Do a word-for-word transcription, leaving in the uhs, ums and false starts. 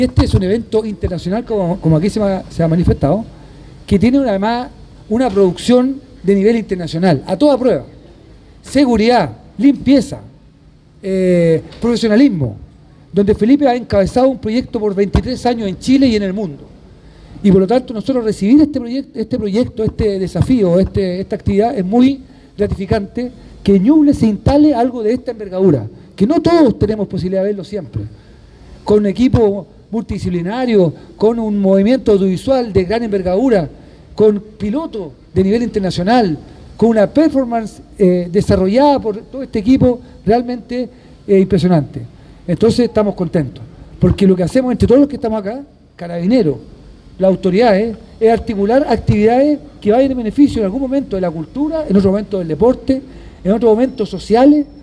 Este es un evento internacional, como, como aquí se, ma, se ha manifestado, que tiene una, además una producción de nivel internacional, a toda prueba. Seguridad, limpieza, eh, profesionalismo, donde Felipe ha encabezado un proyecto por veintitrés años en Chile y en el mundo. Y por lo tanto nosotros recibir este proyecto, este, proyecto, este desafío, este, esta actividad es muy gratificante, que en Ñuble se instale algo de esta envergadura, que no todos tenemos posibilidad de verlo siempre, con un equipo multidisciplinario, con un movimiento audiovisual de gran envergadura, con pilotos de nivel internacional, con una performance eh, desarrollada por todo este equipo realmente eh, impresionante. Entonces estamos contentos, porque lo que hacemos entre todos los que estamos acá, Carabineros, las autoridades, es articular actividades que vayan en beneficio en algún momento de la cultura, en otro momento del deporte, en otro momento sociales,